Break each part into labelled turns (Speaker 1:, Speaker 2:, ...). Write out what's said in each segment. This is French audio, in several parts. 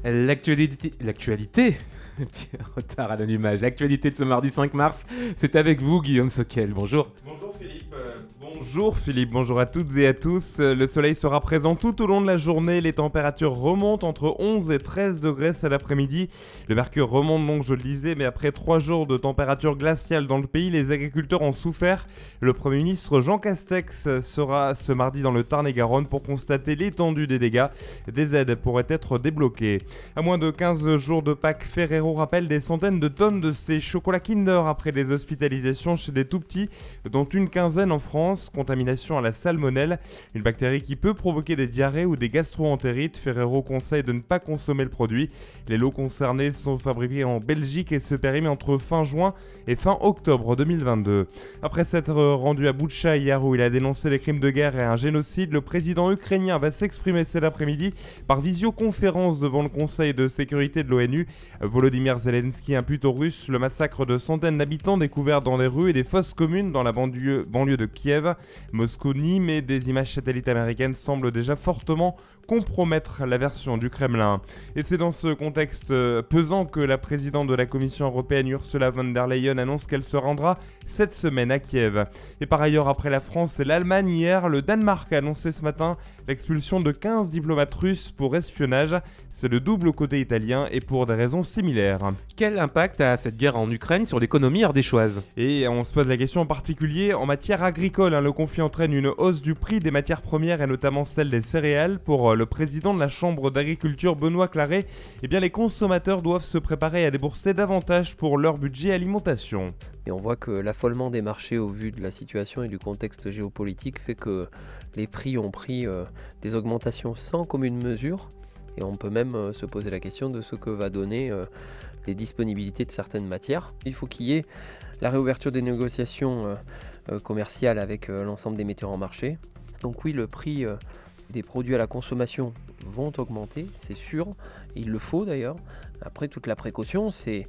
Speaker 1: L'actualité Petit retard à l'allumage. L'actualité de ce mardi 5 mars, c'est avec vous, Guillaume Soquel. Bonjour.
Speaker 2: Bonjour Philippe, bonjour à toutes et à tous. Le soleil sera présent tout au long de la journée. Les températures remontent entre 11 et 13 degrés cet après-midi. Le mercure remonte donc, je le disais, mais après 3 jours de température glaciale dans le pays, les agriculteurs ont souffert. Le Premier ministre Jean Castex sera ce mardi dans le Tarn-et-Garonne pour constater l'étendue des dégâts. Des aides pourraient être débloquées. À moins de 15 jours de Pâques, Ferrero rappelle des centaines de tonnes de ses chocolats Kinder après les hospitalisations chez des tout-petits, dont une quinzaine en France. Contamination à la salmonelle, une bactérie qui peut provoquer des diarrhées ou des gastro-entérites. Ferrero conseille de ne pas consommer le produit. Les lots concernés sont fabriqués en Belgique et se périment entre fin juin et fin octobre 2022. Après s'être rendu à Boutcha hier où il a dénoncé les crimes de guerre et un génocide, le président ukrainien va s'exprimer cet après-midi par visioconférence devant le Conseil de sécurité de l'ONU. Volodymyr Zelensky impute aux Russes le massacre de centaines d'habitants découverts dans les rues et des fosses communes dans la banlieue de Kiev. Moscou nie, mais des images satellites américaines semblent déjà fortement compromettre la version du Kremlin. Et c'est dans ce contexte pesant que la présidente de la Commission européenne Ursula von der Leyen annonce qu'elle se rendra cette semaine à Kiev. Et par ailleurs, après la France et l'Allemagne hier, le Danemark a annoncé ce matin l'expulsion de 15 diplomates russes pour espionnage. C'est le double côté italien et pour des raisons similaires.
Speaker 1: Quel impact a cette guerre en Ukraine sur l'économie ardéchoise ?
Speaker 2: Et on se pose la question en particulier en matière agricole. Le conflit entraîne une hausse du prix des matières premières et notamment celle des céréales. Pour le président de la Chambre d'agriculture, Benoît Claret, les consommateurs doivent se préparer à débourser davantage pour leur budget alimentation.
Speaker 3: Et on voit que l'affolement des marchés au vu de la situation et du contexte géopolitique fait que les prix ont pris des augmentations sans commune mesure. Et on peut même se poser la question de ce que va donner les disponibilités de certaines matières. Il faut qu'il y ait la réouverture des négociations commerciales avec l'ensemble des metteurs en marché. Donc oui, le prix des produits à la consommation vont augmenter, c'est sûr. Il le faut d'ailleurs. Après, toute la précaution, c'est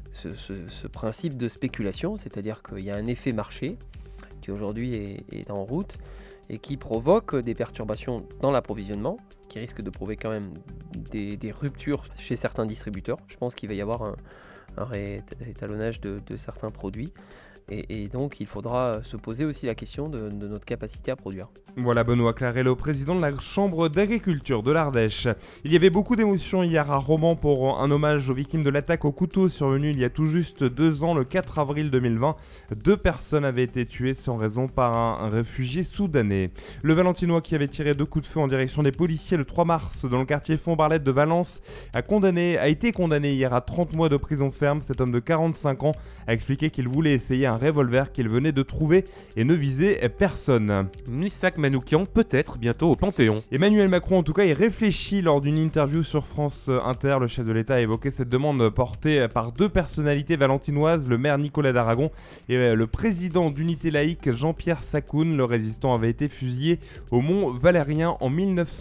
Speaker 3: ce principe de spéculation, c'est-à-dire qu'il y a un effet marché qui aujourd'hui est en route et qui provoque des perturbations dans l'approvisionnement, qui risque de provoquer quand même des ruptures chez certains distributeurs. Je pense qu'il va y avoir un réétalonnage de certains produits. Et donc, il faudra se poser aussi la question de notre capacité à produire.
Speaker 2: Voilà Benoît Claret, le président de la Chambre d'agriculture de l'Ardèche. Il y avait beaucoup d'émotions hier à Romans pour un hommage aux victimes de l'attaque au couteau survenue il y a tout juste 2 ans, le 4 avril 2020. 2 personnes avaient été tuées sans raison par un réfugié soudanais. Le Valentinois qui avait tiré 2 coups de feu en direction des policiers le 3 mars dans le quartier Font-Barlette de Valence a été condamné hier à 30 mois de prison ferme. Cet homme de 45 ans a expliqué qu'il voulait essayer un revolver qu'il venait de trouver et ne visait personne.
Speaker 1: Missak Manoukian peut-être bientôt au Panthéon.
Speaker 2: Emmanuel Macron en tout cas y réfléchit lors d'une interview sur France Inter. Le chef de l'État a évoqué cette demande portée par 2 personnalités valentinoises, le maire Nicolas d'Aragon et le président d'Unité laïque Jean-Pierre Sacoun. Le résistant avait été fusillé au Mont Valérien en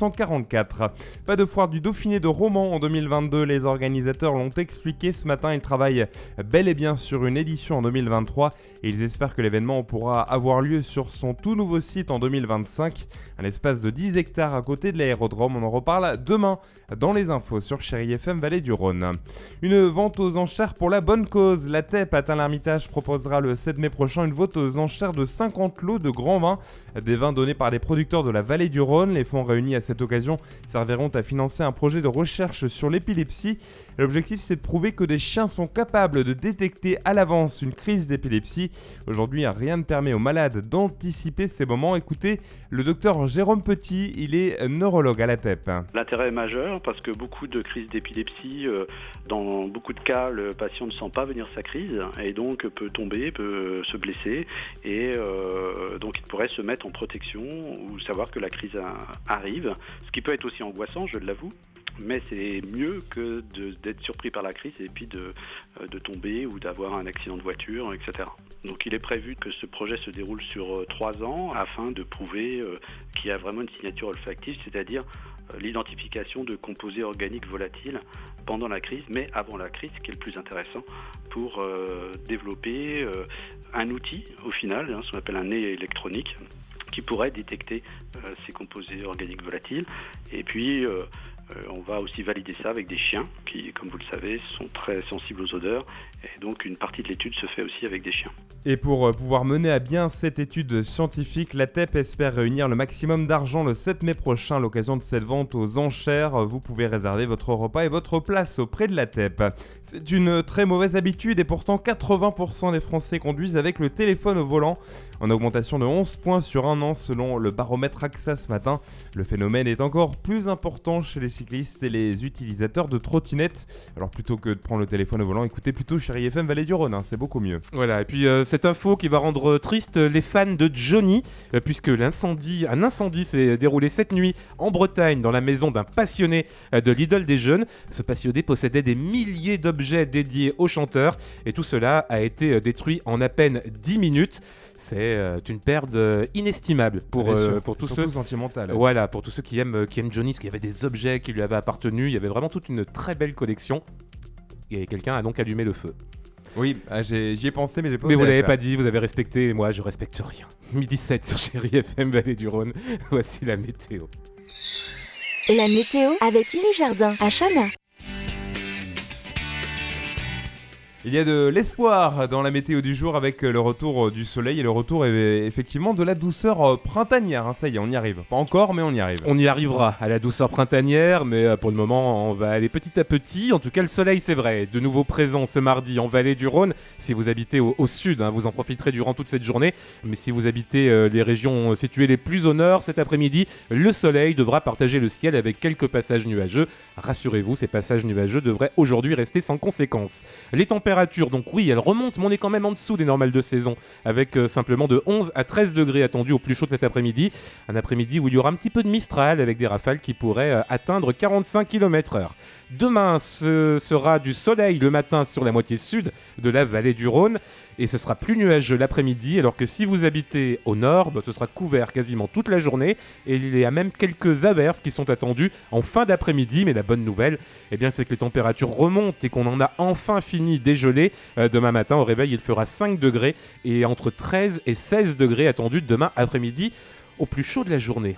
Speaker 2: 1944. Pas de foire du Dauphiné de Romans en 2022, les organisateurs l'ont expliqué ce matin. Ils travaillent bel et bien sur une édition en 2023 et ils espèrent que l'événement pourra avoir lieu sur son tout nouveau site en 2025, un espace de 10 hectares à côté de l'aérodrome. On en reparle demain dans les infos sur Chérie FM Vallée du Rhône. Une vente aux enchères pour la bonne cause. La TEP à Tain-l'Hermitage proposera le 7 mai prochain une vente aux enchères de 50 lots de grands vins, des vins donnés par les producteurs de la Vallée du Rhône. Les fonds réunis à cette occasion serviront à financer un projet de recherche sur l'épilepsie. L'objectif, c'est de prouver que des chiens sont capables de détecter à l'avance une crise d'épilepsie. Aujourd'hui, rien ne permet aux malades d'anticiper ces moments. Écoutez le docteur Jérôme Petit, il est neurologue à la TEP.
Speaker 4: L'intérêt est majeur parce que beaucoup de crises d'épilepsie, dans beaucoup de cas, le patient ne sent pas venir sa crise et donc peut tomber, peut se blesser et donc il pourrait se mettre en protection ou savoir que la crise arrive, ce qui peut être aussi angoissant, je l'avoue. Mais c'est mieux que d'être surpris par la crise et puis de tomber ou d'avoir un accident de voiture, etc. Donc il est prévu que ce projet se déroule sur 3 ans afin de prouver qu'il y a vraiment une signature olfactive, c'est-à-dire l'identification de composés organiques volatiles pendant la crise, mais avant la crise, ce qui est le plus intéressant pour développer un outil au final, ce qu'on appelle un nez électronique, qui pourrait détecter ces composés organiques volatiles et puis On va aussi valider ça avec des chiens qui, comme vous le savez, sont très sensibles aux odeurs. Et donc une partie de l'étude se fait aussi avec des chiens.
Speaker 2: Et pour pouvoir mener à bien cette étude scientifique, l'ATEP espère réunir le maximum d'argent le 7 mai prochain à l'occasion de cette vente aux enchères. Vous pouvez réserver votre repas et votre place auprès de l'ATEP. C'est une très mauvaise habitude et pourtant 80% des Français conduisent avec le téléphone au volant, en augmentation de 11 points sur un an selon le baromètre AXA ce matin. Le phénomène est encore plus important chez les cyclistes et les utilisateurs de trottinettes. Alors plutôt que de prendre le téléphone au volant, écoutez plutôt Chéri FM Vallée du Rhône, c'est beaucoup mieux.
Speaker 1: Voilà, et puis cette info qui va rendre triste les fans de Johnny, puisque un incendie s'est déroulé cette nuit en Bretagne dans la maison d'un passionné de l'idole des jeunes. Ce passionné possédait des milliers d'objets dédiés au chanteur, et tout cela a été détruit en à peine 10 minutes. C'est une perte inestimable pour tous ceux
Speaker 2: sentimental.
Speaker 1: Voilà, pour tous ceux qui aiment Johnny, parce qu'il y avait des objets qui lui avaient appartenu, il y avait vraiment toute une très belle collection. Et quelqu'un a donc allumé le feu.
Speaker 2: Oui, j'y ai pensé, mais j'ai pas
Speaker 1: Mais
Speaker 2: osé
Speaker 1: vous
Speaker 2: la
Speaker 1: l'avez
Speaker 2: faire.
Speaker 1: pas dit, vous avez respecté, et moi je respecte rien. 12h07 sur Chéri FM Vallée du Rhône, voici la météo.
Speaker 5: La météo avec Illy Jardin à Chana.
Speaker 2: Il y a de l'espoir dans la météo du jour avec le retour du soleil et le retour effectivement de la douceur printanière. Ça y est, on y arrive. Pas encore, mais on y arrive.
Speaker 1: On y arrivera à la douceur printanière, mais pour le moment, on va aller petit à petit. En tout cas, le soleil, c'est vrai, de nouveau présent ce mardi en Vallée du Rhône. Si vous habitez au sud, vous en profiterez durant toute cette journée. Mais si vous habitez les régions situées les plus au nord, cet après-midi, le soleil devra partager le ciel avec quelques passages nuageux. Rassurez-vous, ces passages nuageux devraient aujourd'hui rester sans conséquence. Les températures, donc oui, elles remontent, mais on est quand même en dessous des normales de saison, avec simplement de 11 à 13 degrés attendus au plus chaud de cet après-midi. Un après-midi où il y aura un petit peu de Mistral, avec des rafales qui pourraient atteindre 45 km/h. Demain, ce sera du soleil le matin sur la moitié sud de la vallée du Rhône, et ce sera plus nuageux l'après-midi, alors que si vous habitez au nord, ce sera couvert quasiment toute la journée, et il y a même quelques averses qui sont attendues en fin d'après-midi. Mais la bonne nouvelle, c'est que les températures remontent et qu'on en a enfin fini dégelé. Demain matin, au réveil, il fera 5 degrés, et entre 13 et 16 degrés attendus demain après-midi, au plus chaud de la journée.